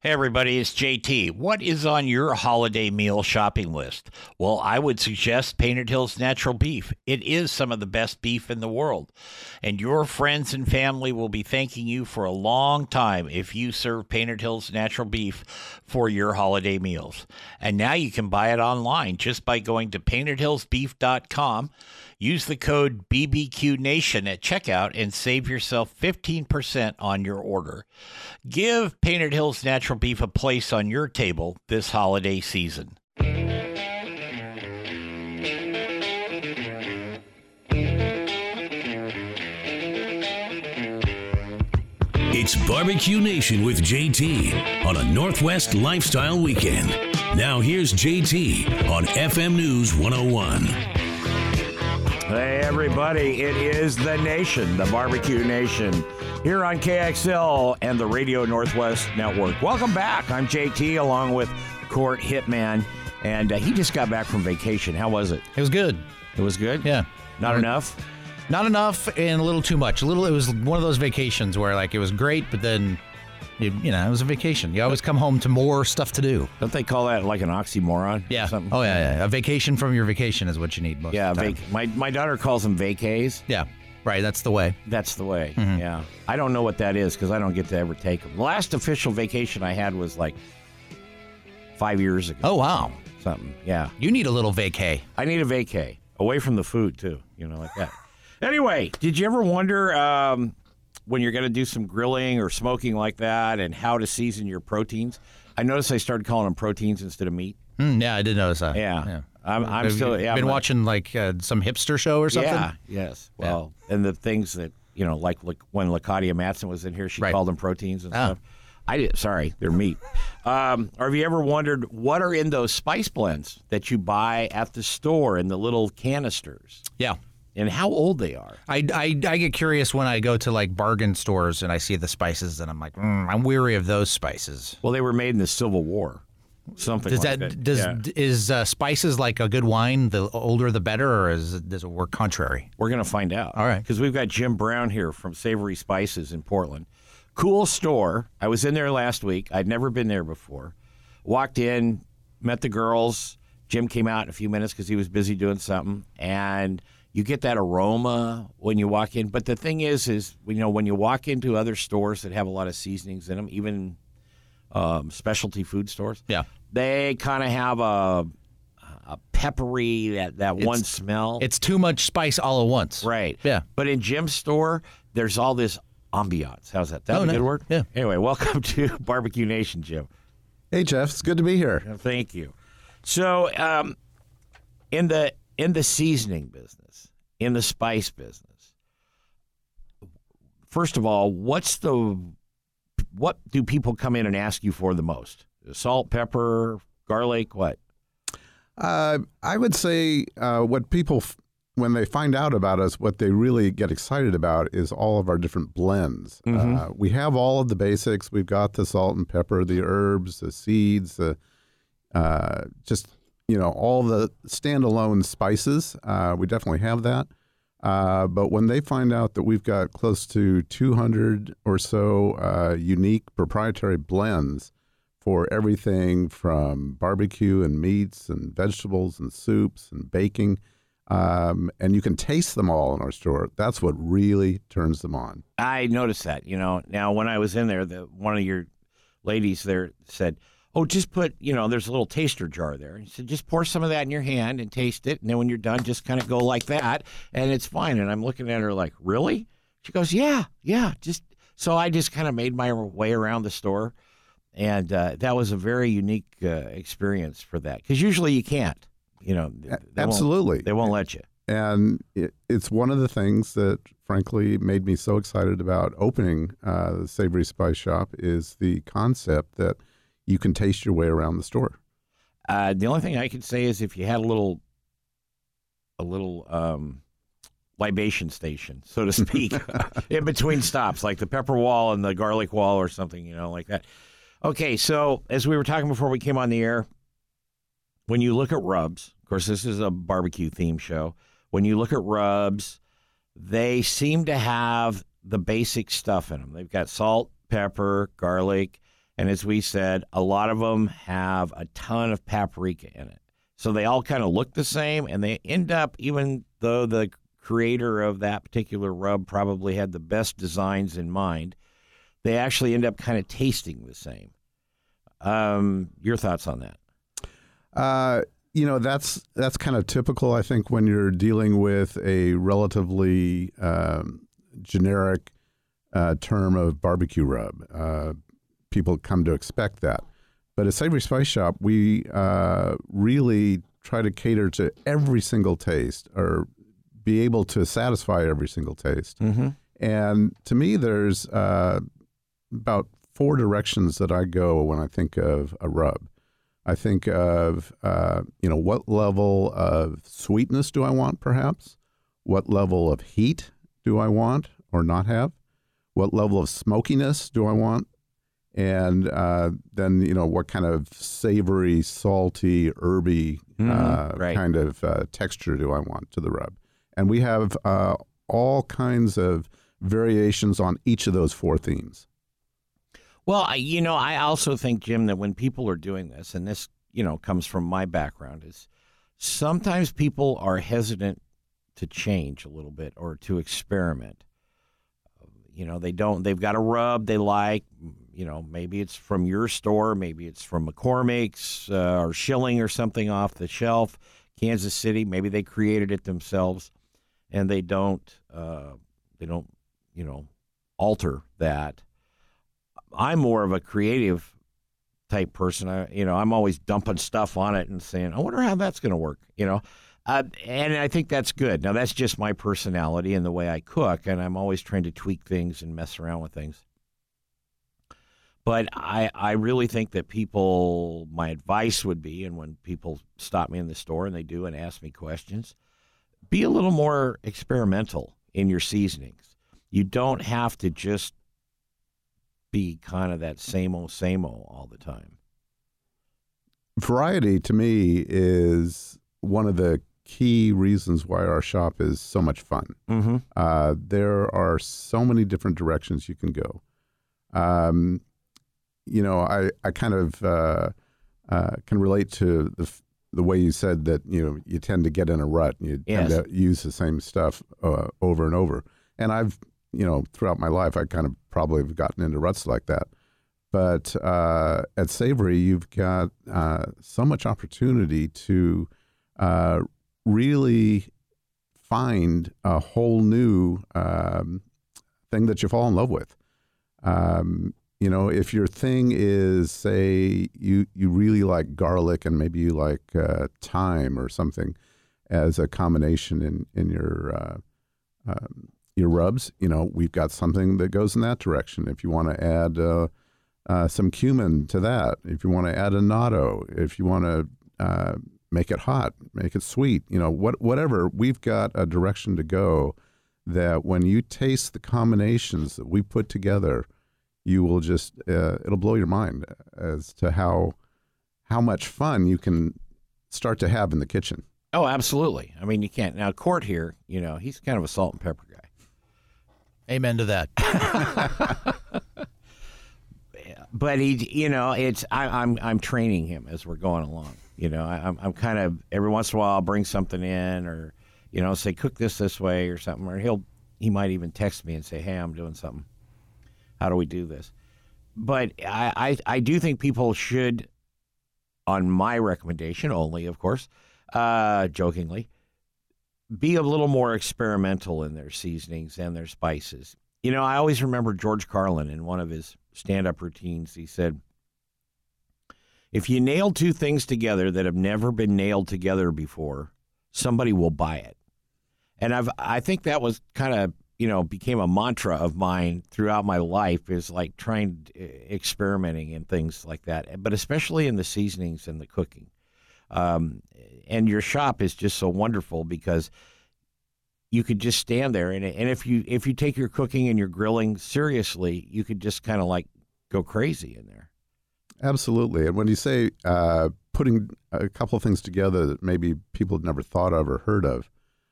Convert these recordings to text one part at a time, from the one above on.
Hey everybody, it's JT. What is on your holiday meal shopping list? Well, I would suggest Painted Hills Natural Beef. It is some of the best beef in the world. And your friends and family will be thanking you for a long time if you serve Painted Hills Natural Beef for your holiday meals. And now you can buy it online just by going to paintedhillsbeef.com. Use the code BBQNation at checkout and save yourself 15% on your order. Give Painted Hills Natural Beef a place on your table this holiday season. It's Barbecue Nation with JT on a Northwest Lifestyle Weekend. Now here's JT on FM News 101. Hey, everybody. It is the nation, the Barbecue Nation, here on KXL and the Radio Northwest Network. Welcome back. I'm JT along with Court Hitman, and he just got back from vacation. How was it? It was good. It was good? Yeah. Not enough? Not enough and a little too much. It was one of those vacations where, like, it was great, but then, it was a vacation. You always come home to more stuff to do. Don't they call that like an oxymoron? Yeah. Or something? Oh, yeah. A vacation from your vacation is what you need most of the time. My daughter calls them vacays. Yeah. Right. That's the way. That's the way. Mm-hmm. Yeah. I don't know what that is because I don't get to ever take them. The last official vacation I had was like 5 years ago. Oh, wow. Something. Yeah. You need a little vacay. I need a vacay. Away from the food, too. Like that. Anyway, did you ever wonder when you're going to do some grilling or smoking like that and how to season your proteins? I noticed I started calling them proteins instead of meat. Yeah, I did notice that. Yeah. I'm Have still you been watching like some hipster show or something? Yeah, yes. Well, and the things that, like when LaCadia Matson was in here, she called them proteins and stuff. I did. Sorry, they're meat. Or have you ever wondered what are in those spice blends that you buy at the store in the little canisters? Yeah. And how old they are. I get curious when I go to like bargain stores and I see the spices and I'm like, I'm weary of those spices. Well, they were made in the Civil War. Something Is spices like a good wine, the older the better, or does it work contrary? We're going to find out. All right. Because we've got Jim Brown here from Savory Spices in Portland. Cool store. I was in there last week. I'd never been there before. Walked in, met the girls. Jim came out in a few minutes because he was busy doing something. And you get that aroma when you walk in. But the thing is when you walk into other stores that have a lot of seasonings in them, even specialty food stores, they kind of have a peppery, that one smell. It's too much spice all at once. Right. Yeah. But in Jim's store, there's all this ambiance. How's that? That's a good word? Yeah. Anyway, welcome to Barbecue Nation, Jim. Hey, Jeff. It's good to be here. Thank you. So in the seasoning business, in the spice business, first of all, what do people come in and ask you for the most? Salt, pepper, garlic, what? I would say what people, when they find out about us, what they really get excited about is all of our different blends. Mm-hmm. We have all of the basics. We've got the salt and pepper, the herbs, the seeds, all the standalone spices. We definitely have that. But when they find out that we've got close to 200 or so unique proprietary blends for everything from barbecue and meats and vegetables and soups and baking, and you can taste them all in our store, that's what really turns them on. I noticed that. Now when I was in there, one of your ladies there said, oh, just put, there's a little taster jar there. He said, just pour some of that in your hand and taste it. And then when you're done, just kind of go like that. And it's fine. And I'm looking at her like, really? She goes, yeah. So I just kind of made my way around the store. And that was a very unique experience for that. Because usually you can't, Absolutely. They won't let you. And it's one of the things that, frankly, made me so excited about opening the Savory Spice Shop is the concept that you can taste your way around the store. The only thing I could say is if you had a little libation station, so to speak, in between stops, like the pepper wall and the garlic wall or something, like that. Okay, so as we were talking before we came on the air, when you look at rubs, of course, this is a barbecue theme show. When you look at rubs, they seem to have the basic stuff in them. They've got salt, pepper, garlic, And as we said, a lot of them have a ton of paprika in it. So they all kind of look the same, and they end up, even though the creator of that particular rub probably had the best designs in mind, they actually end up kind of tasting the same. Your thoughts on that? That's kind of typical, I think, when you're dealing with a relatively generic term of barbecue rub. People come to expect that. But at Savory Spice Shop, we really try to cater to every single taste, or be able to satisfy every single taste. Mm-hmm. And to me, there's about 4 directions that I go when I think of a rub. I think of, what level of sweetness do I want, perhaps? What level of heat do I want or not have? What level of smokiness do I want? And then, what kind of savory, salty, herby kind of texture do I want to the rub? And we have all kinds of variations on each of those 4 themes. Well, I also think, Jim, that when people are doing this, and this, comes from my background, is sometimes people are hesitant to change a little bit or to experiment. They've got a rub they like, maybe it's from your store, maybe it's from McCormick's or Schilling or something off the shelf, Kansas City, maybe they created it themselves, and they don't alter that. I'm more of a creative type person. I'm always dumping stuff on it and saying, I wonder how that's going to work, and I think that's good. Now, that's just my personality and the way I cook, and I'm always trying to tweak things and mess around with things. But I really think that my advice would be, and when people stop me in the store and they do and ask me questions, be a little more experimental in your seasonings. You don't have to just be kind of that same old all the time. Variety, to me, is one of the key reasons why our shop is so much fun. Mm-hmm. There are so many different directions you can go. I kind of can relate to the way you said that, you tend to get in a rut. You tend to use the same stuff over and over. And I've, throughout my life, I kind of probably have gotten into ruts like that. But at Savory, you've got so much opportunity to really find a whole new thing that you fall in love with. If your thing is, say, you really like garlic and maybe you like thyme or something as a combination in your rubs, we've got something that goes in that direction. If you want to add some cumin to that, if you want to add annatto, if you want to make it hot, make it sweet, whatever, we've got a direction to go that when you taste the combinations that we put together, you will just, it'll blow your mind as to how much fun you can start to have in the kitchen. Oh, absolutely. I mean, you can't. Now, Court here, he's kind of a salt and pepper guy. Amen to that. But I'm training him as we're going along. I'm kind of, every once in a while I'll bring something in, or, say cook this way or something, or he might even text me and say, hey, I'm doing something. How do we do this? But I do think people should, on my recommendation only, of course, jokingly, be a little more experimental in their seasonings and their spices. I always remember George Carlin in one of his stand-up routines. He said, if you nail 2 things together that have never been nailed together before, somebody will buy it. And I think that was kind of, became a mantra of mine throughout my life, is like experimenting and things like that, but especially in the seasonings and the cooking. And your shop is just so wonderful because you could just stand there, and if you take your cooking and your grilling seriously, you could just kind of like go crazy in there. Absolutely. And when you say putting a couple of things together that maybe people had never thought of or heard of,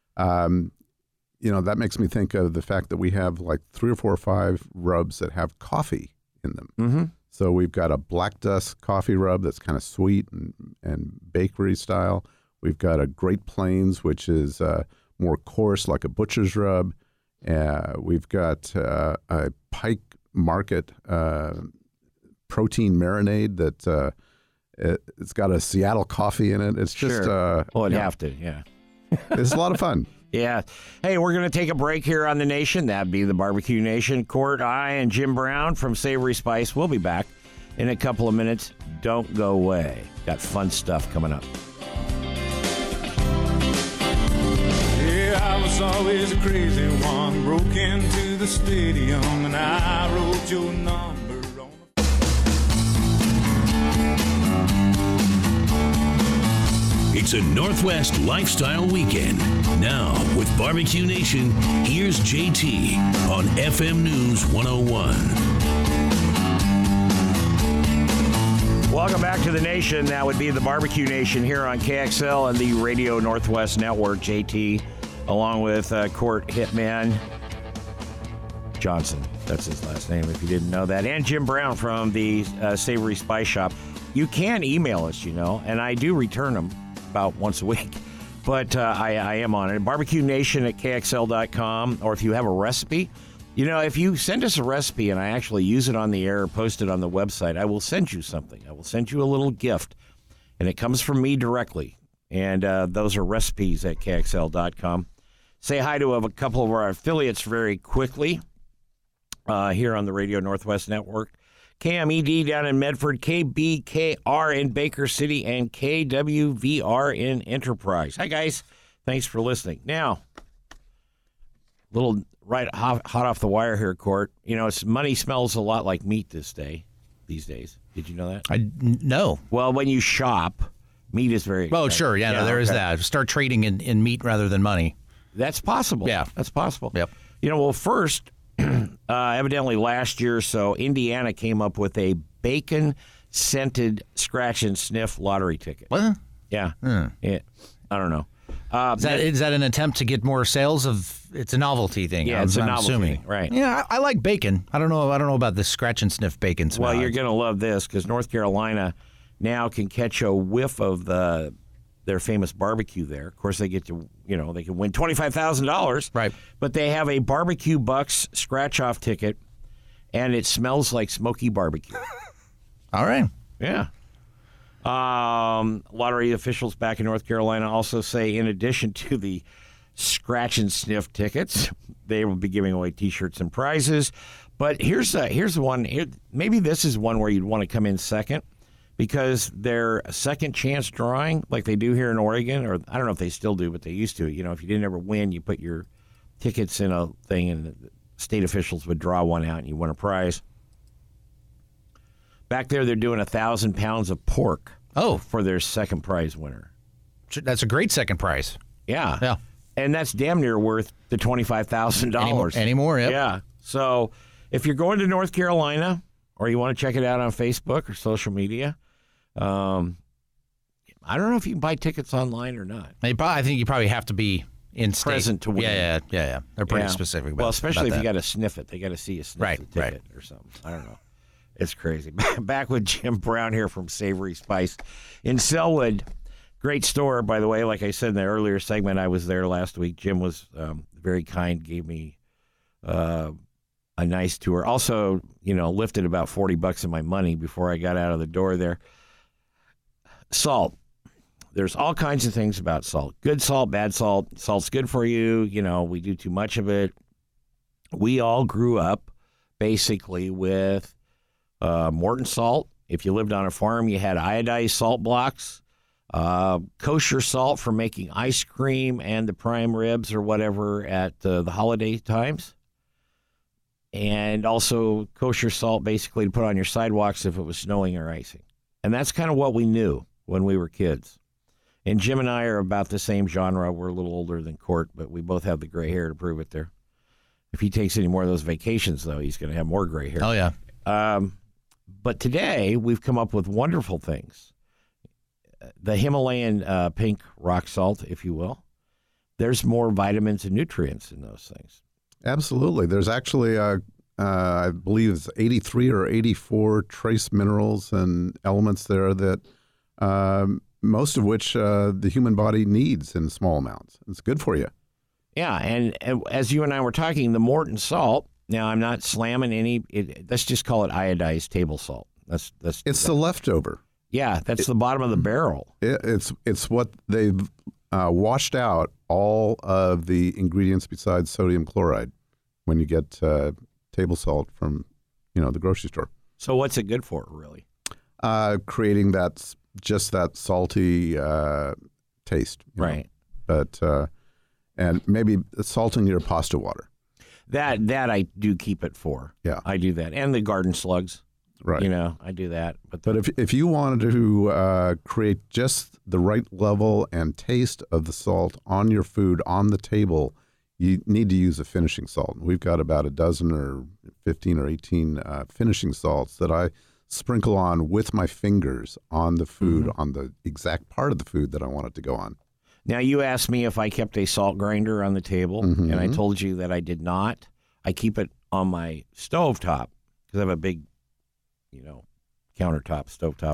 that makes me think of the fact that we have like 3 or 4 or 5 rubs that have coffee in them. Mm-hmm. So we've got a black dust coffee rub that's kind of sweet and bakery style. We've got a Great Plains, which is more coarse, like a butcher's rub. We've got a Pike Market protein marinade that it's got a Seattle coffee in it. It's just it'd have to, yeah. It's a lot of fun. Yeah. Hey, we're going to take a break here on The Nation. That'd be the Barbecue Nation. Court, I, and Jim Brown from Savory Spice. We'll be back in a couple of minutes. Don't go away. Got fun stuff coming up. Yeah, I was always a crazy one. Broke into the stadium and I wrote your number. It's a Northwest Lifestyle Weekend. Now, with Barbecue Nation, here's JT on FM News 101. Welcome back to The Nation. That would be the Barbecue Nation here on KXL and the Radio Northwest Network. JT, along with Court Hitman Johnson. That's his last name, if you didn't know that. And Jim Brown from the Savory Spice Shop. You can email us, and I do return them about once a week. But I am on it. BarbecueNation@KXL.com. Or if you have a recipe, if you send us a recipe and I actually use it on the air or post it on the website, I will send you something. I will send you a little gift. And it comes from me directly. And those are recipes at KXL.com. Say hi to a couple of our affiliates very quickly here on the Radio Northwest Network. KMED down in Medford, KBKR in Baker City, and KWVR in Enterprise. Hi, guys. Thanks for listening. Now, little hot off the wire here, Court. Money smells a lot like meat these days. Did you know that? No. Well, when you shop, meat is very expensive. Oh, sure. Yeah, no, there is that. Start trading in meat rather than money. That's possible. Yeah. That's possible. Yep. First, evidently last year or so, Indiana came up with a bacon-scented scratch and sniff lottery ticket. What? Yeah. I don't know. Is that an attempt to get more sales of? It's a novelty thing. Yeah, it's a novelty thing, right? Yeah, I like bacon. I don't know about this scratch and sniff bacon smell. Well, you're going to love this because North Carolina now can catch a whiff of their famous barbecue there. Of course, they get to, they can win $25,000. Right. But they have a Barbecue Bucks scratch-off ticket, and it smells like smoky barbecue. All right. Yeah. Lottery officials back in North Carolina also say, in addition to the scratch and sniff tickets, they will be giving away T-shirts and prizes. But here's one. Maybe this is one where you'd want to come in second, because their second chance drawing, like they do here in Oregon, or I don't know if they still do, but they used to. If you didn't ever win, you put your tickets in a thing, and the state officials would draw one out, and you win a prize. Back there, they're doing 1,000 pounds of pork. For their second prize winner. That's a great second prize. Yeah. Yeah. And that's damn near worth the $25,000. Anymore, yep. Yeah. So if you're going to North Carolina, or you want to check it out on Facebook or social media, I don't know if you can buy tickets online or not. I think you probably have to be in state. Present to win. Yeah. They're pretty specific about Well, especially if that. you got to sniff it. They got to see you sniff the ticket or something. I don't know. It's crazy. Back with Jim Brown here from Savory Spice in Selwood. Great store, by the way. Like I said in the earlier segment, I was there last week. Jim was very kind, gave me a nice tour. Also, lifted about $40 of my money before I got out of the door there. Salt. There's all kinds of things about salt. Good salt, bad salt. Salt's good for you. We do too much of it. We all grew up basically with Morton salt. If you lived on a farm, you had iodized salt blocks, kosher salt for making ice cream and the prime ribs or whatever at the holiday times, and also kosher salt basically to put on your sidewalks if it was snowing or icing. And that's kind of what we knew when we were kids. And Jim and I are about the same genre. We're a little older than Court, but we both have the gray hair to prove it there. If he takes any more of those vacations, though, he's going to have more gray hair. Oh, yeah. But today, we've come up with wonderful things. The Himalayan pink rock salt, if you will. There's more vitamins and nutrients in those things. Absolutely. There's actually I believe it's 83 or 84 trace minerals and elements there that most of which the human body needs in small amounts. It's good for you. Yeah, and as you and I were talking, the Morton salt. Now, I'm not slamming any. Let's just call it iodized table salt. It's the leftover. Yeah, that's the bottom of the barrel. It's what they've washed out all of the ingredients besides sodium chloride when you get table salt from the grocery store. So what's it good for, really? Creating that salty taste, right? But and maybe salting your pasta water. That I do keep it for. Yeah, I do that, and the garden slugs. Right. I do that. But if you wanted to create just the right level and taste of the salt on your food on the table, you need to use a finishing salt. We've got about a dozen or 15 or 18 finishing salts that I sprinkle on with my fingers on the food, on the exact part of the food that I want it to go on. Now, you asked me if I kept a salt grinder on the table, and I told you that I did not. I keep it on my stovetop because I have a big countertop, stovetop.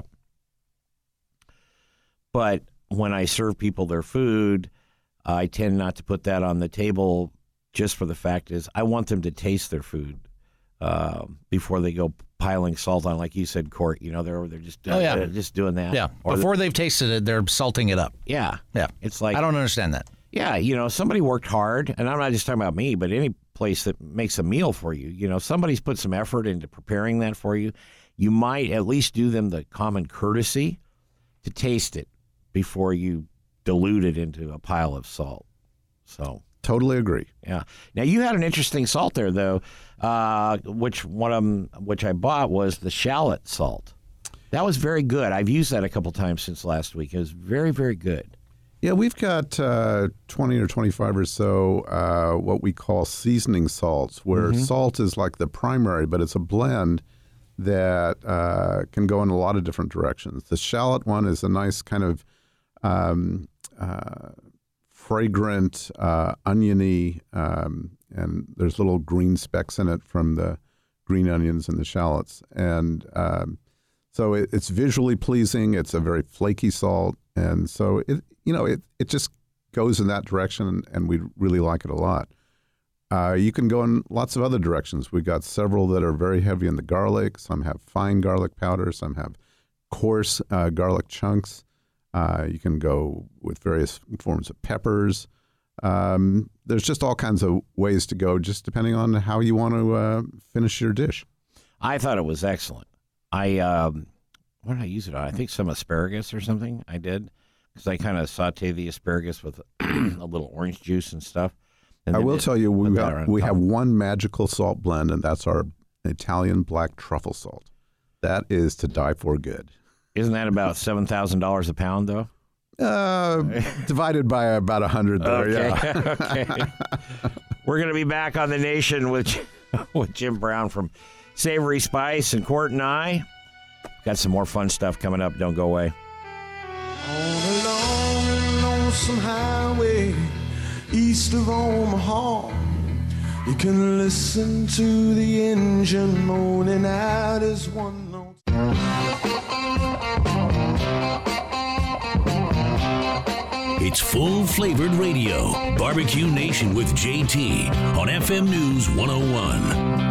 But when I serve people their food, I tend not to put that on the table just for the fact is I want them to taste their food before they go piling salt on, like you said, Court. They're just just doing that. Yeah, before they've tasted it, they're salting it up. Yeah. Yeah. It's like, I don't understand that. Yeah, somebody worked hard, and I'm not just talking about me, but any place that makes a meal for you, somebody's put some effort into preparing that for you. You might at least do them the common courtesy to taste it before you dilute it into a pile of salt. So totally agree. Yeah. Now, you had an interesting salt there, though, which I bought was the shallot salt. That was very good. I've used that a couple times since last week. It was very, very good. Yeah, we've got 20 or 25 or so what we call seasoning salts, where salt is like the primary, but it's a blend that can go in a lot of different directions. The shallot one is a nice kind of fragrant, oniony, and there's little green specks in it from the green onions and the shallots. And so it's visually pleasing. It's a very flaky salt. And so it just goes in that direction, and we really like it a lot. You can go in lots of other directions. We've got several that are very heavy in the garlic. Some have fine garlic powder. Some have coarse garlic chunks. You can go with various forms of peppers. There's just all kinds of ways to go, just depending on how you want to finish your dish. I thought it was excellent. What did I use it on? I think some asparagus or something I did, because I kind of saute the asparagus with a little orange juice and stuff. And I will tell you, we have one magical salt blend, and that's our Italian black truffle salt. That is to die for good. Isn't that about $7,000 a pound, though? Divided by about 100, though. Okay. Yeah. Okay. We're going to be back on The Nation with Jim Brown from Savory Spice, and Court and I got some more fun stuff coming up. Don't go away. On a long and lonesome highway east of Omaha, you can listen to the engine moaning out as one note. It's full-flavored radio. Barbecue Nation with JT on FM News 101.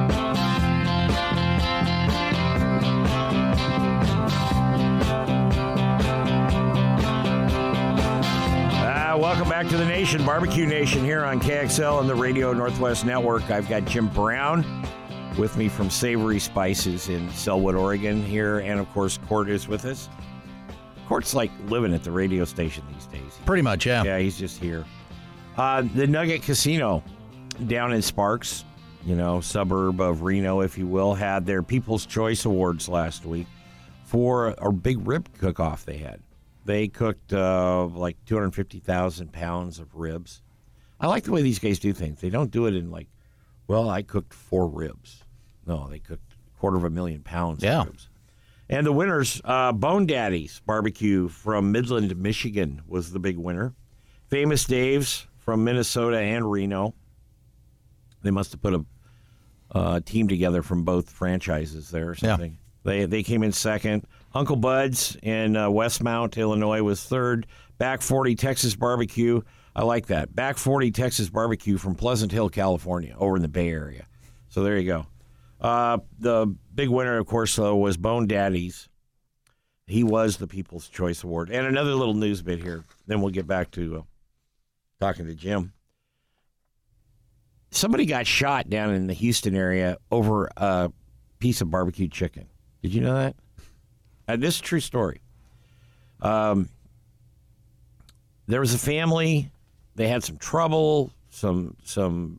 Welcome back to The Nation, Barbecue Nation, here on KXL and the Radio Northwest Network. I've got Jim Brown with me from Savory Spices in Selwood, Oregon here, and of course, Court is with us. Court's like living at the radio station these days. Pretty much, yeah. Yeah, he's just here. The Nugget Casino down in Sparks, suburb of Reno, if you will, had their People's Choice Awards last week for a big rib cook-off they had. They cooked like 250,000 pounds of ribs. I like the way these guys do things. They don't do it in I cooked 4 ribs. No, they cooked 250,000 pounds of ribs. And the winners, Bone Daddies Barbecue from Midland, Michigan was the big winner. Famous Dave's from Minnesota and Reno. They must have put team together from both franchises there or something. They came in second. Uncle Bud's in Westmount, Illinois was third. Back 40 Texas Barbecue. I like that. Back 40 Texas Barbecue from Pleasant Hill, California, over in the Bay Area. So there you go. The big winner, of course, though, was Bone Daddy's. He was the People's Choice Award. And another little news bit here. Then we'll get back to talking to Jim. Somebody got shot down in the Houston area over a piece of barbecue chicken. Did you know that? This is a true story. There was a family. They had some trouble. Somebody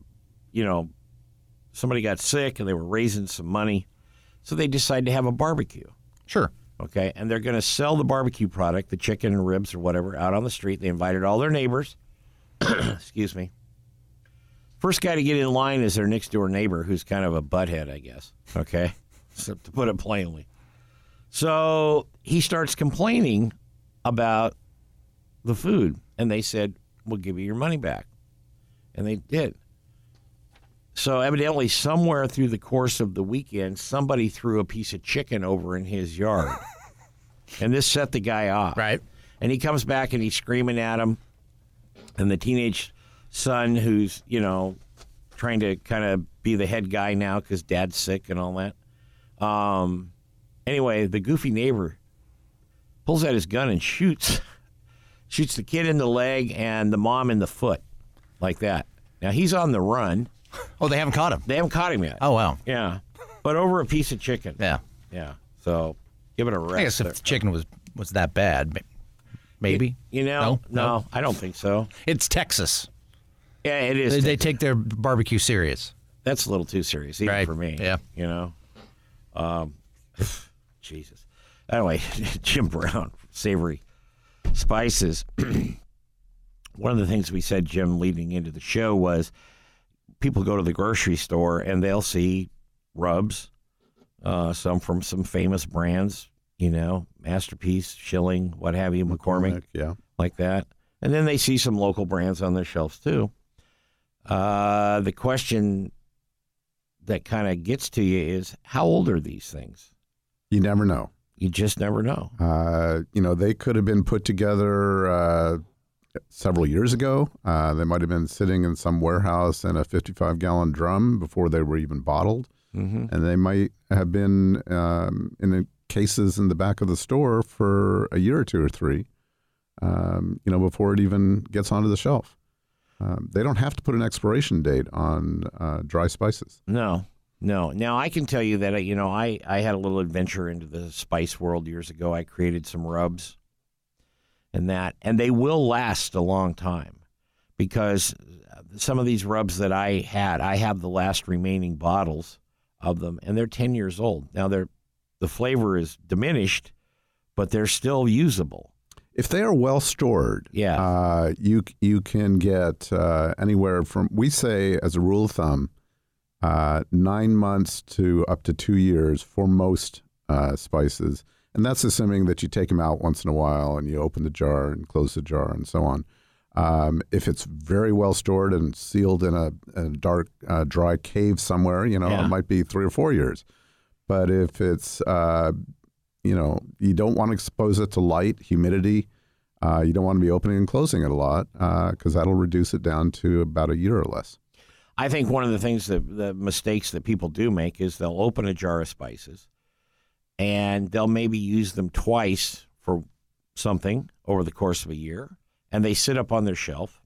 got sick, and they were raising some money. So they decided to have a barbecue. Sure. Okay, and they're going to sell the barbecue product, the chicken and ribs or whatever, out on the street. They invited all their neighbors. Excuse me. First guy to get in line is their next-door neighbor, who's kind of a butthead, I guess. Okay, so, to put it plainly. So he starts complaining about the food, and they said, we'll give you your money back. And they did. So evidently, somewhere through the course of the weekend, somebody threw a piece of chicken over in his yard. And this set the guy off. Right. And he comes back and he's screaming at him. And the teenage son, who's, trying to kind of be the head guy now because dad's sick and all that. Anyway, the goofy neighbor pulls out his gun and shoots the kid in the leg and the mom in the foot, like that. Now, he's on the run. Oh, they haven't caught him. They haven't caught him yet. Oh, wow. Yeah. But over a piece of chicken. Yeah. Yeah. So give it a rest. I guess if the chicken was that bad, maybe. No, I don't think so. It's Texas. Yeah, it is. They take their barbecue serious. That's a little too serious, even Right. for me. Yeah. Jesus. Anyway, Jim Brown, Savory Spices. One of the things we said, Jim, leading into the show was people go to the grocery store and they'll see rubs, some from some famous brands, Masterpiece, Schilling, what have you, McCormick, yeah. like that. And then they see some local brands on their shelves too. The question that kind of gets to you is, how old are these things? You never know. You just never know. They could have been put together several years ago. They might have been sitting in some warehouse in a 55-gallon drum before they were even bottled. Mm-hmm. And they might have been in cases in the back of the store for a year or two or three, before it even gets onto the shelf. They don't have to put an expiration date on dry spices. No. Now, I can tell you that, I had a little adventure into the spice world years ago. I created some rubs and they will last a long time because some of these rubs that I have the last remaining bottles of them, and they're 10 years old. Now, the flavor is diminished, but they're still usable. If they are well stored, you can get anywhere from, we say as a rule of thumb, 9 months to up to 2 years for most spices. And that's assuming that you take them out once in a while and you open the jar and close the jar and so on. If it's very well stored and sealed in a dark, dry cave somewhere, it might be 3 or 4 years. But if it's, you don't want to expose it to light, humidity. You don't want to be opening and closing it a lot because that'll reduce it down to about a year or less. I think one of the things the mistakes that people do make is they'll open a jar of spices and they'll maybe use them twice for something over the course of a year, and they sit up on their shelf.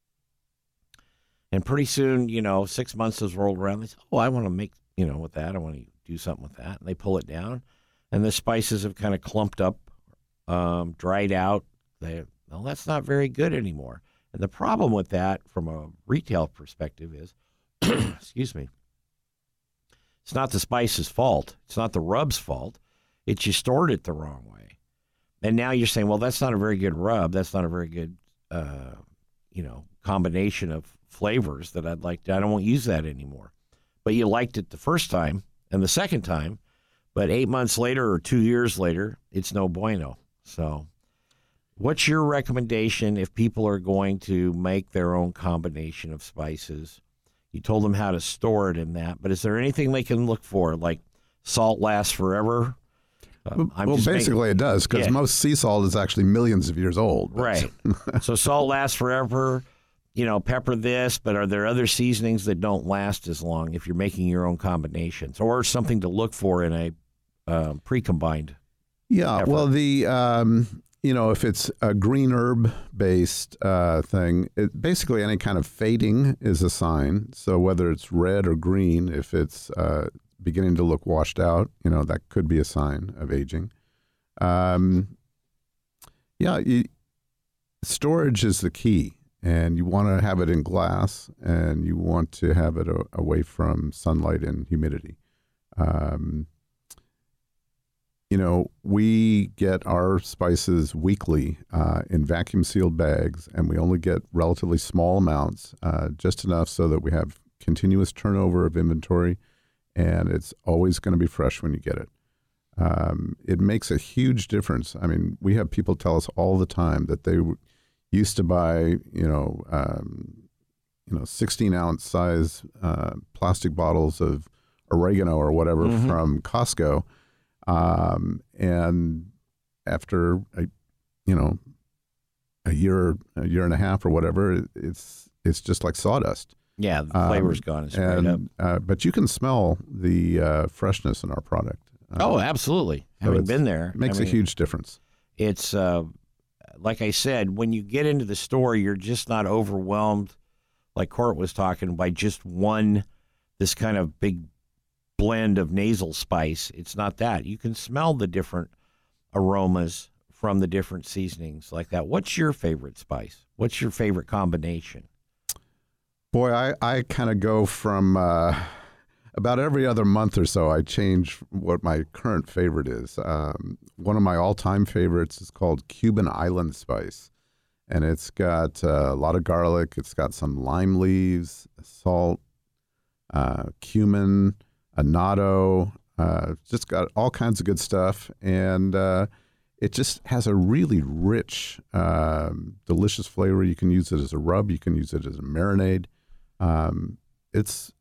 And pretty soon, 6 months has rolled around. They say, I want to make, with that. I want to do something with that. And they pull it down, and the spices have kind of clumped up, dried out. That's not very good anymore. And the problem with that from a retail perspective is, excuse me, it's not the spice's fault. It's not the rub's fault. It's you stored it the wrong way. And now you're saying, well, that's not a very good rub. That's not a very good, combination of flavors that I don't want to use that anymore. But you liked it the first time and the second time, but 8 months later or 2 years later, it's no bueno. So what's your recommendation if people are going to make their own combination of spices? You told them how to store it in that. But is there anything they can look for, like salt lasts forever? Basically it does, because most sea salt is actually millions of years old. Right. So salt lasts forever. Pepper this, but are there other seasonings that don't last as long if you're making your own combinations, or something to look for in a pre-combined? Yeah, pepper? well, if it's a green herb based thing, basically any kind of fading is a sign. So whether it's red or green, if it's beginning to look washed out, that could be a sign of aging. Storage is the key, and you want to have it in glass, and you want to have it away from sunlight and humidity. We get our spices weekly in vacuum sealed bags, and we only get relatively small amounts, just enough so that we have continuous turnover of inventory, and it's always going to be fresh when you get it. It makes a huge difference. I mean, we have people tell us all the time that they used to buy, 16-ounce size plastic bottles of oregano or whatever from Costco. And after a year and a half or whatever, it's just like sawdust. Yeah, the flavor's gone. It's straight up. But you can smell the freshness in our product. Oh, absolutely. Having been there, it makes a huge difference. It's like I said, when you get into the store, you're just not overwhelmed, like Court was talking, by just this kind of big blend of nasal spice. It's not that. You can smell the different aromas from the different seasonings like that. What's your favorite spice? What's your favorite combination? Boy, I kind of go from about every other month or so, I change what my current favorite is. One of my all-time favorites is called Cuban Island Spice, and it's got a lot of garlic. It's got some lime leaves, salt, cumin, annatto, just got all kinds of good stuff, and it just has a really rich, delicious flavor. You can use it as a rub. You can use it as a marinade. It's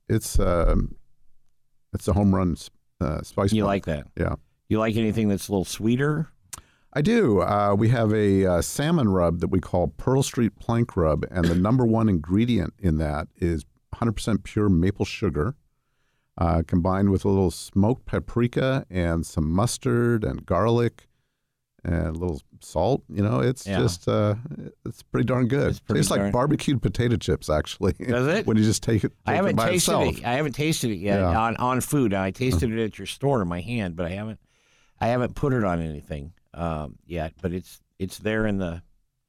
a home run spice. You like that? Yeah. You like anything that's a little sweeter? I do. We have a salmon rub that we call Pearl Street Plank Rub, and the number one ingredient in that is 100% pure maple sugar, combined with a little smoked paprika and some mustard and garlic and a little salt. It's just it's pretty darn good. It's like barbecued potato chips, actually. Does it? When you just take it by itself. I haven't tasted it yet on food. I tasted it at your store in my hand, but I haven't put it on anything yet. But it's there in the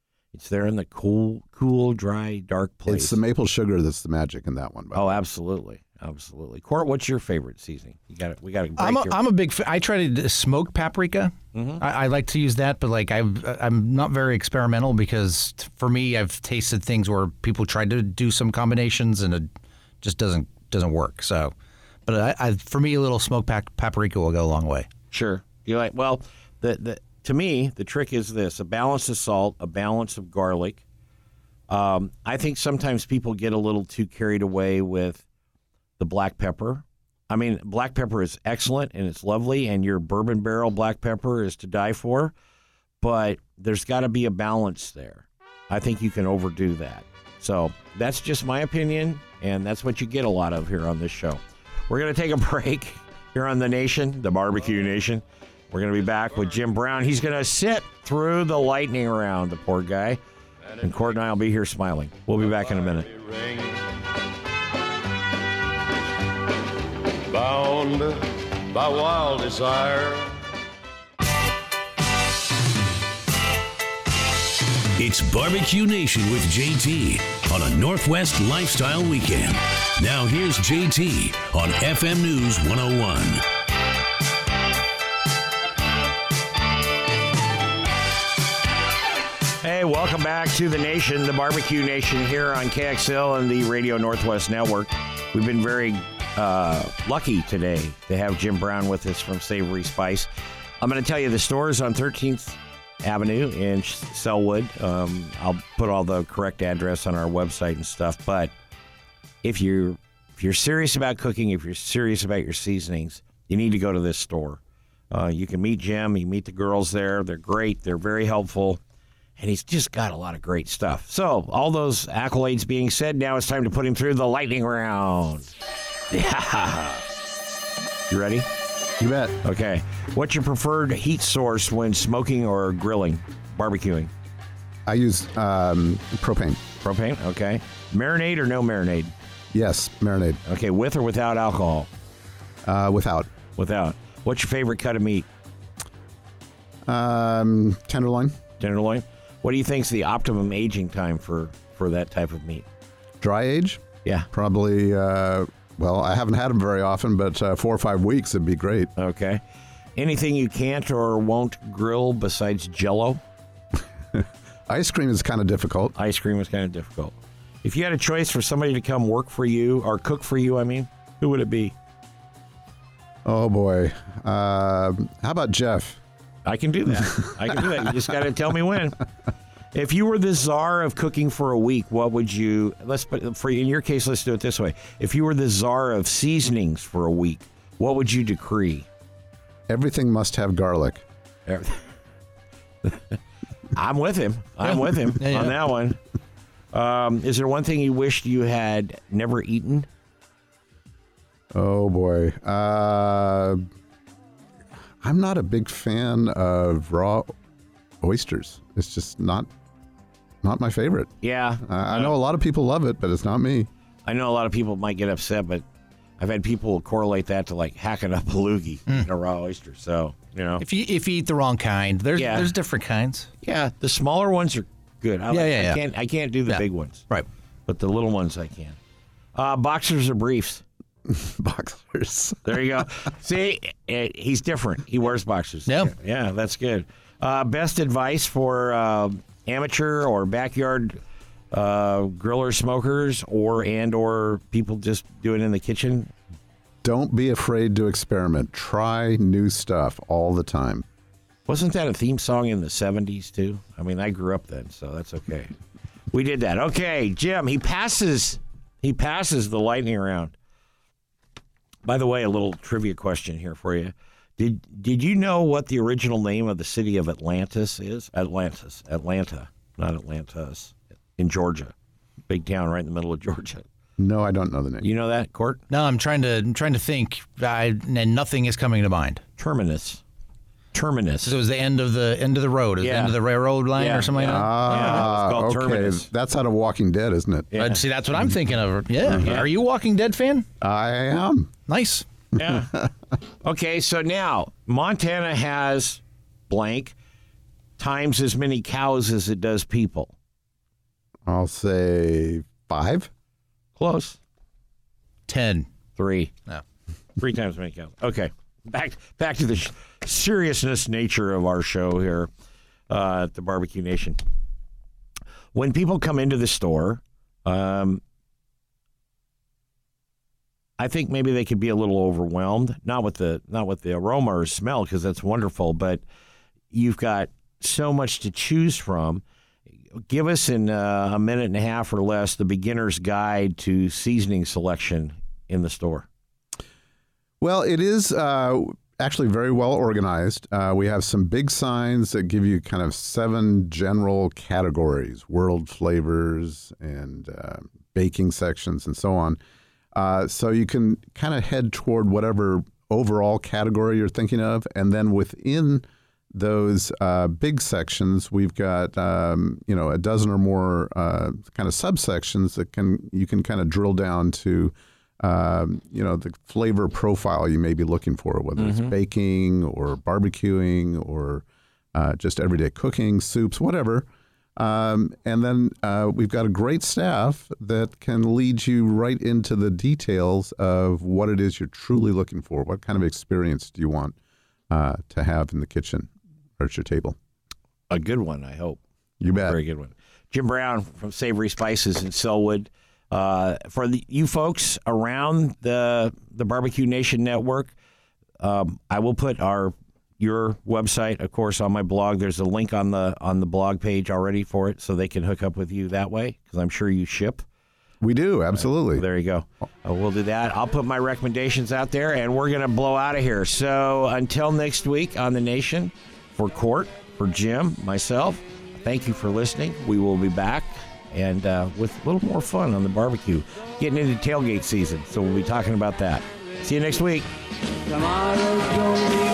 cool, dry, dark place. It's the maple sugar that's the magic in that one. Absolutely. Absolutely. Court, what's your favorite seasoning? We got to. I'm a big. I try to smoke paprika. Mm-hmm. I like to use that, but I'm not very experimental, because for me, I've tasted things where people tried to do some combinations and it just doesn't work. So, but for me, a little smoked paprika will go a long way. Sure. You like? Well, to me, the trick is this: a balance of salt, a balance of garlic. I think sometimes people get a little too carried away with the black pepper. I mean, black pepper is excellent and it's lovely, and your bourbon barrel black pepper is to die for, but there's got to be a balance there. I think you can overdo that. So that's just my opinion, and that's what you get a lot of here on this show. We're going to take a break here on The Nation, the Barbecue Nation. We're going to be back with Jim Brown. He's going to sit through the lightning round, the poor guy, and Court and I will be here smiling. We'll be back in a minute. Bound by wild desire. It's Barbecue Nation with JT on a Northwest Lifestyle Weekend. Now here's JT on FM News 101. Hey, welcome back to The Nation, the Barbecue Nation, here on KXL and the Radio Northwest Network. We've been very lucky today to have Jim Brown with us from Savory Spice. I'm going to tell you the store is on 13th Avenue in Selwood. I'll put all the correct address on our website and stuff, but if you're If you're serious about cooking, if you're serious about your seasonings, you need to go to this store. You can meet Jim. You meet the girls there. They're great. They're very helpful. And he's just got a lot of great stuff. So all those accolades being said, now it's time to put him through the lightning round. Yeah. You ready? You bet. Okay. What's your preferred heat source when smoking or grilling, barbecuing? I use propane. Propane? Okay. Marinade or no marinade? Yes, marinade. Okay. With or without alcohol? Without. Without. What's your favorite cut of meat? Tenderloin. Tenderloin? What do you think is the optimum aging time for that type of meat? Dry age? Yeah. Probably, well, I haven't had them very often, but 4 or 5 weeks would be great. Okay. Anything you can't or won't grill besides Jell-O? Ice cream is kind of difficult. Ice cream is kind of difficult. If you had a choice for somebody to come work for you, or cook for you, who would it be? Oh, boy. How about Jeff? I can do that. You just got to tell me when. If you were the czar of cooking for a week, what would you? In your case, let's do it this way. If you were the czar of seasonings for a week, what would you decree? Everything must have garlic. I'm with him. On that one. Is there one thing you wished you had never eaten? Oh, boy. I'm not a big fan of raw oysters. It's just not my favorite. Yeah. I know a lot of people love it, but it's not me. I know a lot of people might get upset, but I've had people correlate that to like hacking up a loogie in a raw oyster. So, If you eat the wrong kind, there's different kinds. Yeah, the smaller ones are good. I can't do the big ones. Right. But the little ones I can. Boxers or briefs? Boxers. There you go. See, he's different. He wears boxers. Yeah. Yeah, that's good. Best advice for amateur or backyard griller smokers or people just do it in the kitchen? Don't be afraid to experiment. Try new stuff all the time. Wasn't that a theme song in the 70s, too? I grew up then, so that's okay. We did that. Okay, Jim, he passes the lightning round. By the way, a little trivia question here for you. Did you know what the original name of the city of Atlantis is? Atlanta, not Atlantis, in Georgia. Big town right in the middle of Georgia. No, I don't know the name. You know that, Court? No, I'm trying to think, and nothing is coming to mind. Terminus. So it was the end of the road, the end of the railroad line or something like that? It's called okay. Terminus. That's out of Walking Dead, isn't it? Yeah. See, that's what I'm thinking of. Yeah. Are you a Walking Dead fan? I am. Nice. Yeah. Okay, so now Montana has blank times as many cows as it does people. I'll say 5. Close. 10. 3. No. 3 times as many cows. Okay. Back to the seriousness nature of our show here at the Barbecue Nation. When people come into the store, I think maybe they could be a little overwhelmed, not with the aroma or smell, because that's wonderful, but you've got so much to choose from. Give us in a minute and a half or less the beginner's guide to seasoning selection in the store. Well, it is actually very well organized. We have some big signs that give you kind of 7 general categories, world flavors and baking sections and so on. So you can kind of head toward whatever overall category you're thinking of. And then within those big sections, we've got, a dozen or more kind of subsections that you can kind of drill down to the flavor profile you may be looking for, whether it's baking or barbecuing or just everyday cooking, soups, whatever. And then we've got a great staff that can lead you right into the details of what it is you're truly looking for. What kind of experience do you want to have in the kitchen or at your table? A good one, I hope. You bet. Very good one. Jim Brown from Savory Spices in Selwood. For you folks around the Barbecue Nation Network, I will put your website, of course, on my blog. There's a link on the blog page already for it, so they can hook up with you that way, because I'm sure you ship. We do, absolutely. There you go. We'll do that. I'll put my recommendations out there, and we're going to blow out of here. So until next week on The Nation, for Court, for Jim, myself, thank you for listening. We will be back and with a little more fun on the barbecue. Getting into tailgate season, so we'll be talking about that. See you next week. Tomorrow's gonna be